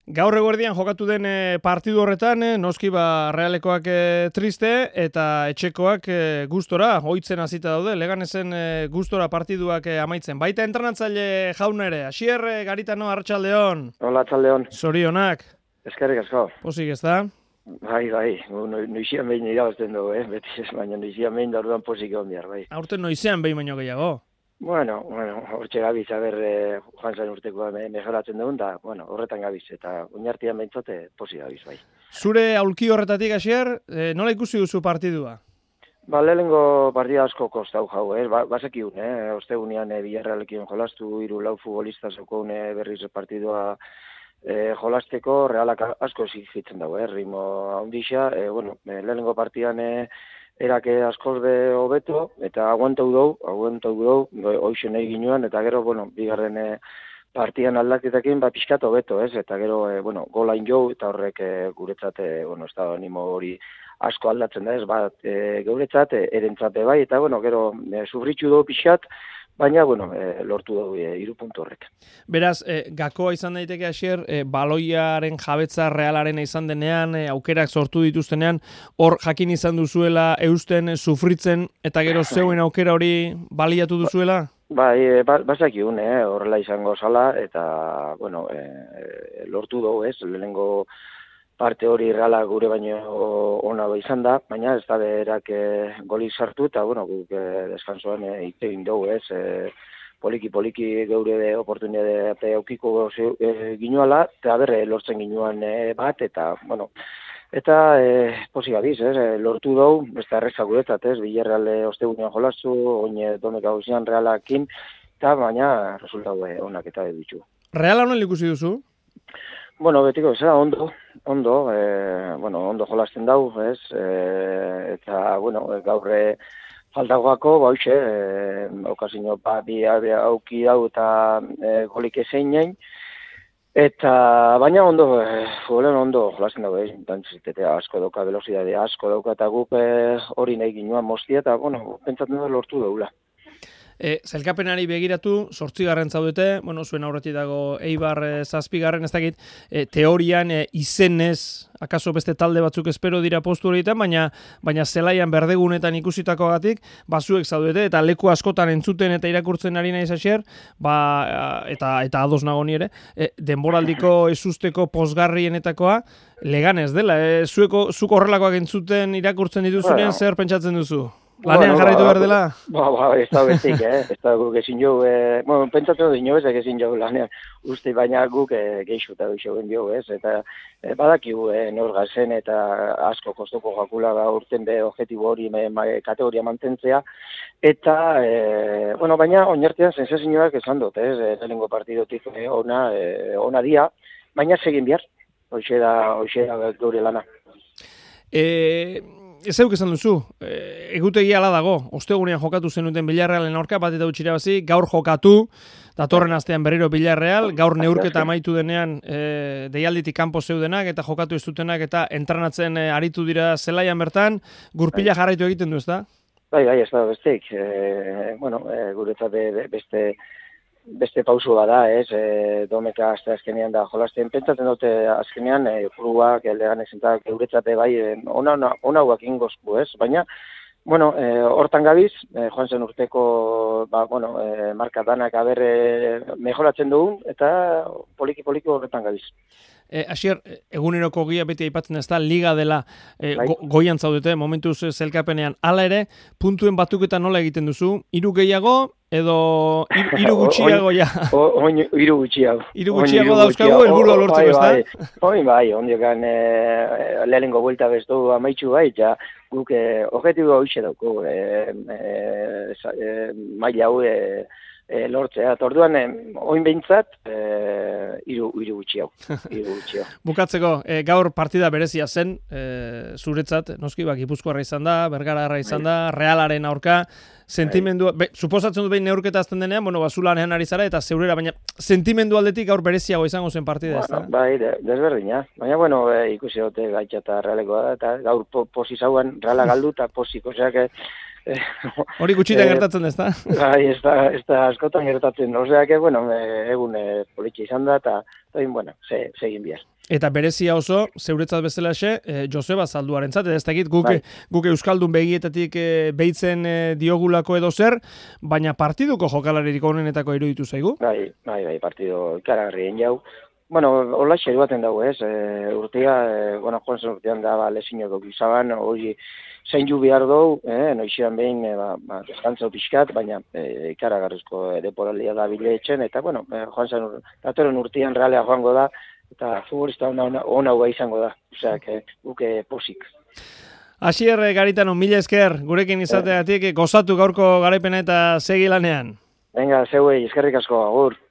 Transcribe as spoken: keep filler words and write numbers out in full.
Gaur eguerdian jokatu den eh, partidu horretan, eh, noski ba Realekoak eh, triste eta etxekoak eh, gustora, ohitzen hasita daude, Leganesen eh, gustora partiduak eh, amaitzen. Baita entrenatzaile jaun ere, Asier eh, Garitano, arratsaldeon. Hola, arratsaldeon. Zorionak. Eskerrik asko. Posik ez da? Bai, bai, no, noizian behin irabazten dugu, eh? Beti ez, baina noizian behin da orduan posik egon behar, bai. Aurten noizean behin baino gehiago. Bueno, bueno, hortxe gabiz, aber, eh, joan zen urtekoa me, mejoratzen dugun, da, bueno, horretan gabiz, eta oinartian behintzate posik gabiz, bai. Zure aulki horretatik, Asier, eh, nola ikusi duzu partidua? Ba, lehenengo partida asko kostau jau, eh? Ba, basekiun, eh? Ostegunean eh, Villarrealekin jolastu, hiru lau futbolista zeukoun eh, berriz partidua eh, jolasteko, Realak asko exigitzen dago, eh? Ritmo handixa, eh, bueno, eh, lehenengo partidan eh, erake askoz be hobeto, eta aguantau dau, aguantau dau, hoxe nahi ginoan, eta gero, bueno, bigarren eh, partian aldaketakin, ba, pixkat hobeto, ez? Eta gero, eh, bueno, golain jo, eta horrek eh, guretzat, eh, bueno, estado animo hori asko aldatzen da, ez? Bat, e, geuretzat, e, erentzate bai, eta, bueno, gero, e, sufritxu du pixkat, baina, bueno, e, lortu dugu e, iru puntu horrek. Beraz, e, gakoa izan daiteke, Asier, e, baloiaren jabetza Realaren izan denean, e, aukerak sortu dituztenean, hor jakin izan duzuela eusten, e, sufritzen, eta gero zeuen aukera hori baliatu duzuela? Bai, e, ba, bazakiun, eh, horrela izango zala, eta, bueno, e, lortu dugu, ez, lehenengo parte hori Reala gure baino ona izan da, baina ez da berak e, golik sartu, eta, bueno, guk e, deskansoan e, egin dugu, ez, e, poliki-poliki geure de oportunitate aukiko e, ginoala, eta berre lortzen ginoan e, bat, eta, bueno, eta e, posi gabiz, ez, e, lortu dugu, ez da erreza guretzat, ez, Villarreal ostegunean jolastu, oin domek hausian Realakin, eta baina resultatu e, onak eta ditu. Reala honen ikusi duzu? Bueno, betiko, zera, ondo, ondo, e, bueno, ondo jolasten dau, ez, e, eta, bueno, gaur e, faltagoako, bauxe, e, okazio, ba, bi auki dau eta e, golik ezein nahi, eta, baina ondo, e, futbolen ondo jolasten dau, ez, dantzitetea asko dauka, velozidadea asko dauka, eta guk e, hori nahi ginoan moztia, eta, bueno, pentsatzen da lortu daula. E, Zailkapenari begiratu, zortzigarren zaudete, bueno, zuen aurretik dago Eibar e, zazpigarren, ez dakit, e, teorian e, izenez, akaso beste talde batzuk espero dira postu horietan, baina baina zelaian berdegunetan ikusitakoagatik, bazuek zaudete, eta leku askotan entzuten eta irakurtzen ari naiz Asier, ba, eta, eta ados nago ni ere, e, denboraldiko ezusteko pozgarrienetakoa, Leganez dela, e, zueko, zuko horrelakoak entzuten irakurtzen dituzunean, bueno, zer pentsatzen duzu? Lanean bueno, jarraitu behar dela? Ba, ba, ez da bezik, eh? Ez da guk ezin jo, eh? Bueno, pentsatzen dut inobezak ezin jo lanean, uste baina guk eh, geixu eta duxo ben jo, ez? Eta eh, badakigu eh, norgazen eta asko kostoko jakula da urten be objetibo hori me, ma, kategoria mantentzea, eta, eh, bueno, baina oinartean sensazioak esan dut, ez? Eh, Lehenengo partidotik eh, ona, eh, ona dia, baina segin behar, hoxe da, hoxe da gure lana. Eh... Ez euk esan duzu, e, egutegia ala dago, ostegunean jokatu zenuten Villarrealen aurka, bat eta utxirabazi, gaur jokatu, datorren astean berriro Villarreal, gaur neurketa amaitu denean e, deialditik kanpo zeudenak eta jokatu ez dutenak eta entrenatzen e, aritu dira zelaian bertan, gurpila jarraitu egiten du, ez da? Bai, bai, ez da bestek, e, bueno, e, guretzat beste... beste pausu bada, ez, e, domeka azte azkenean da jolasten, pentsatzen dute azkenean, e, kluak, Leganez eta geuretzate bai, e, ona, ona, ona guak ingozku, ez, baina, bueno, e, hortan gabiz, e, joan zen urteko, ba, bueno, e, marka danak aberre mejoratzen dugun, eta poliki-poliki horretan gabiz. E, Asier, eguneroko gia beti aipatzen ez da, liga dela e, go, goian zaudete, momentuz zelkapenean, hala ere, puntuen batuketa nola egiten duzu, hiru gehiago, edo hiru gutxiago ja? Oin hiru gutxiago. Hiru gutxiago dauzkagu, helburua lortzeko, ez da? Oin bai, ondiokan e, lehenengo buelta bestu amaitxu bai, ja, guk e, objetiboa hoxe dauko, e, e, e, maila hau e, E, lortzea, eta orduan, eh, oin behintzat, eh, iru, iru gutxiago. Iru gutxiago. Bukatzeko, eh, gaur partida berezia zen, eh, zuretzat, noski, bak, Gipuzkoarra izan da, Bergararra izan da, Realaren aurka, sentimendua, be, suposatzen dut behin neurketa azten denean, bueno, basulanean ari zara, eta zeurera, baina sentimendu aldetik gaur bereziago izango zen partida, bueno, ez da? Bai, de, desberdina. Baina, bueno, e, ikusi dute gaitxa eta Realeko da, eta gaur po, posi zauan, Reala galdu, eta posik, oseak, Hori gutxitan gertatzen ez da? Bai, ez da, ez da askotan gertatzen. Osea, que, bueno, egun e, politxe izan da, eta, bueno, se, segin bihar. Eta berezia oso, zeuretzat bezalaxe, e, Joseba Zalduarentzat, ez dakit guk, bai. guk Euskaldun begietatik e, behitzen e, diogulako edo zer, baina partiduko jokalaririk honenetako iruditu zaigu? Bai, bai, bai, partido ikaragarrien jau. Bueno, hola xeru baten dago, ez, e, urtea, e, bueno, joan zen urtean da, ba, lesinoko gizaban, hori zein ju behar dugu, eh, noixian behin, e, ba, ba, deskantzau pixkat, baina e, ikaragarrizko e, deporalia da bile etxen, eta, bueno, e, joan zen, datoren urtean realea joango da, eta futbolista ona, ona, ona hua izango da, osea, que, guke posik. Asier Garitano, mila esker, gurekin izateatik, gozatu gaurko garaipena eta segi lanean. Venga, zeuei, eskerrik asko, agur.